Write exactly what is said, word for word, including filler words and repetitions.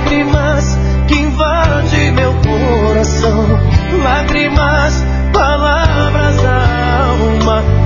lágrimas que invadem meu coração, lágrimas, palavras da alma.